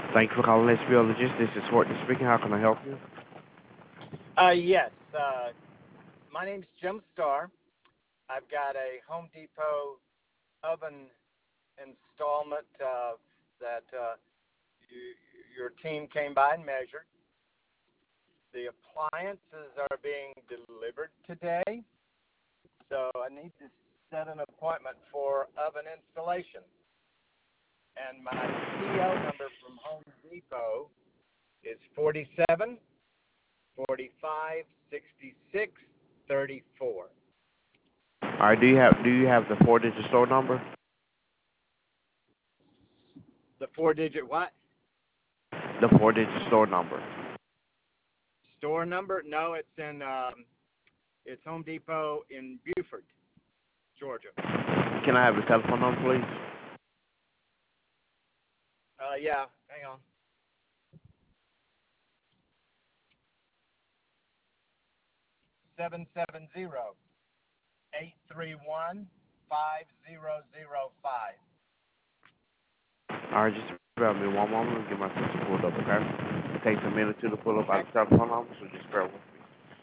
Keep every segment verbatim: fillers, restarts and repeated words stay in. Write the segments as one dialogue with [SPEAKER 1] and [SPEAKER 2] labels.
[SPEAKER 1] Thank you for calling H B O Logistics. This is Horton speaking. How can I help you?
[SPEAKER 2] Uh, yes. Uh, my name's Jim Starr. I've got a Home Depot oven installment uh, that uh, you, your team came by and measured. The appliances are being delivered today, so I need to set an appointment for oven installation. And my P O number from Home Depot is forty-seven, forty-five, sixty-six, thirty-four.
[SPEAKER 1] All right. Do you have Do you have the four-digit store number?
[SPEAKER 2] The four-digit what?
[SPEAKER 1] The four-digit store number.
[SPEAKER 2] Store number? No, it's in um, it's Home Depot in Buford, Georgia.
[SPEAKER 1] Can I have the telephone number, please?
[SPEAKER 2] Uh, yeah, hang on. Seven seven zero eight three one five zero zero five.
[SPEAKER 1] All right. Just bear with me one moment. Let me get my system pulled up. Okay. It takes a minute or two to pull up
[SPEAKER 2] Okay.
[SPEAKER 1] our telephone number, so just bear with me.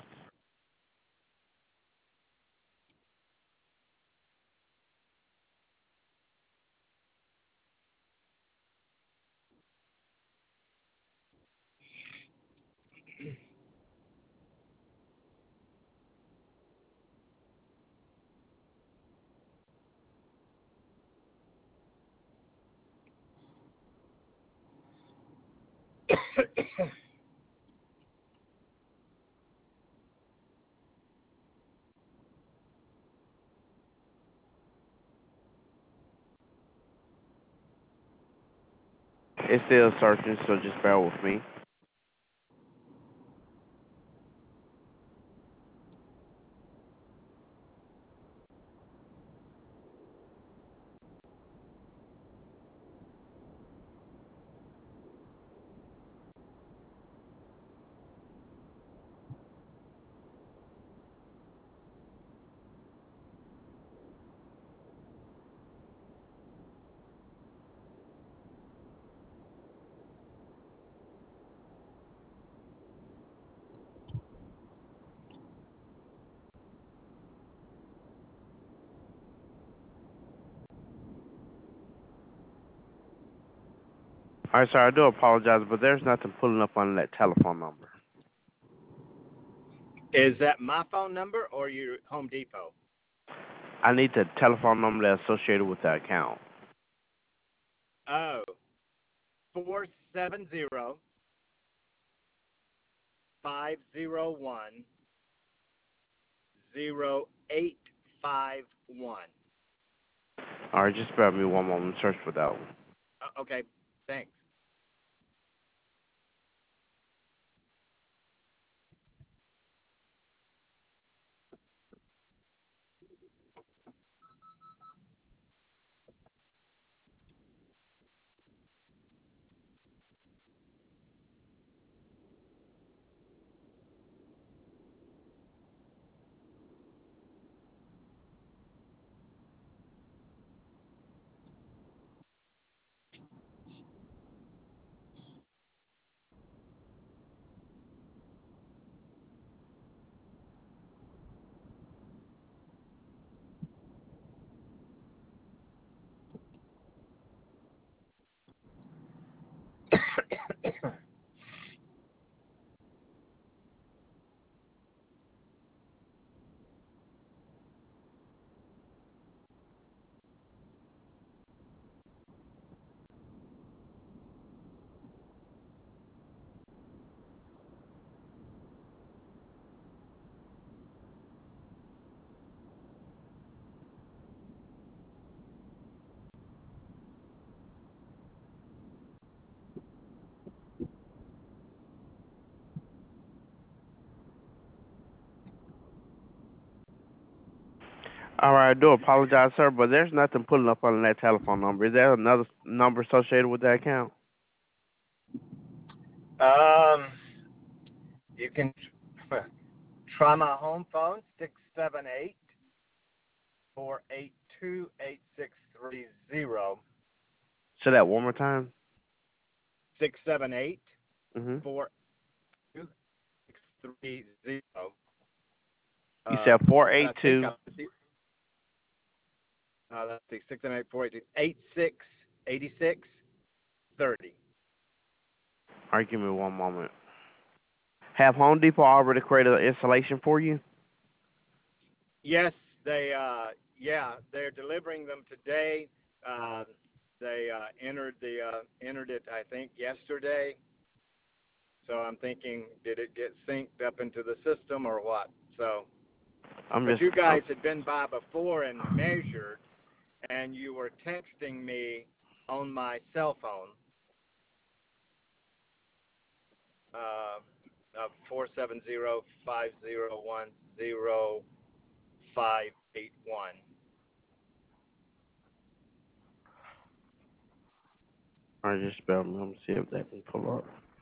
[SPEAKER 1] It's still searching, so just bear with me. All right, sir. I do apologize, but there's nothing pulling up on that telephone number.
[SPEAKER 2] Is that my phone number or your Home Depot?
[SPEAKER 1] I need the telephone number that's associated with the account.
[SPEAKER 2] Oh, four seven zero five zero one zero eight five one.
[SPEAKER 1] All right. Just bear with me one moment. Search for that one.
[SPEAKER 2] Uh, okay, thanks.
[SPEAKER 1] All right, I do apologize, sir, but there's nothing pulling up on that telephone number. Is there another number associated with that account?
[SPEAKER 2] Um, you can try my home phone, six seven eight four eight two eight six three zero.
[SPEAKER 1] Say that one more time.
[SPEAKER 2] six seven eight,
[SPEAKER 1] Mm-hmm.
[SPEAKER 2] four two six three zero.
[SPEAKER 1] You
[SPEAKER 2] Uh,
[SPEAKER 1] said four
[SPEAKER 2] but
[SPEAKER 1] eight
[SPEAKER 2] I think
[SPEAKER 1] two.
[SPEAKER 2] I uh, let's see, six seven eight four eight two eight six eighty six thirty.
[SPEAKER 1] All right, give me one moment. Have Home Depot already created an installation for you?
[SPEAKER 2] Yes, they uh yeah, they're delivering them today. Uh, they uh, entered the uh, entered it I think yesterday. So I'm thinking, did it get synced up into the system or what? So,
[SPEAKER 1] I'm
[SPEAKER 2] but
[SPEAKER 1] just.
[SPEAKER 2] you
[SPEAKER 1] I'm,
[SPEAKER 2] guys had been by before and measured, and you were texting me on my cell phone. Uh, uh, four seven zero five zero one zero five eight one.
[SPEAKER 1] all right, just spell me. Let me see if that can pull up.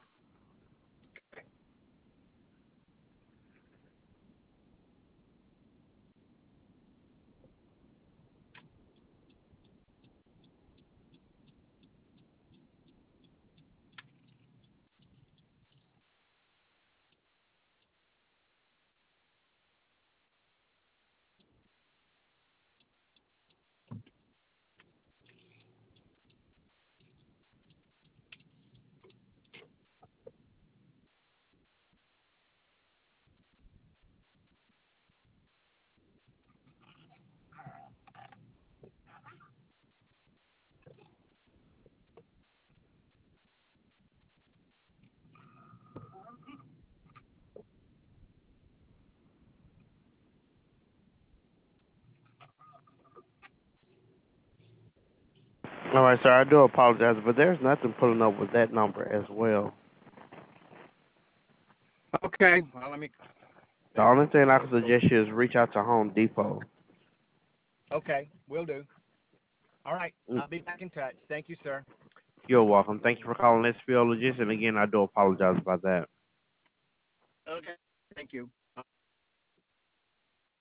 [SPEAKER 1] All right, sir. I do apologize, but there's nothing pulling up with that number as well.
[SPEAKER 2] Okay, well let me.
[SPEAKER 1] The only thing I can suggest you is reach out to Home Depot.
[SPEAKER 2] Okay, will do. All right,
[SPEAKER 1] Mm,
[SPEAKER 2] I'll be back in touch. Thank you, sir.
[SPEAKER 1] You're welcome. Thank you for calling S P O Logistics, and again, I do apologize about that.
[SPEAKER 2] Okay, thank you.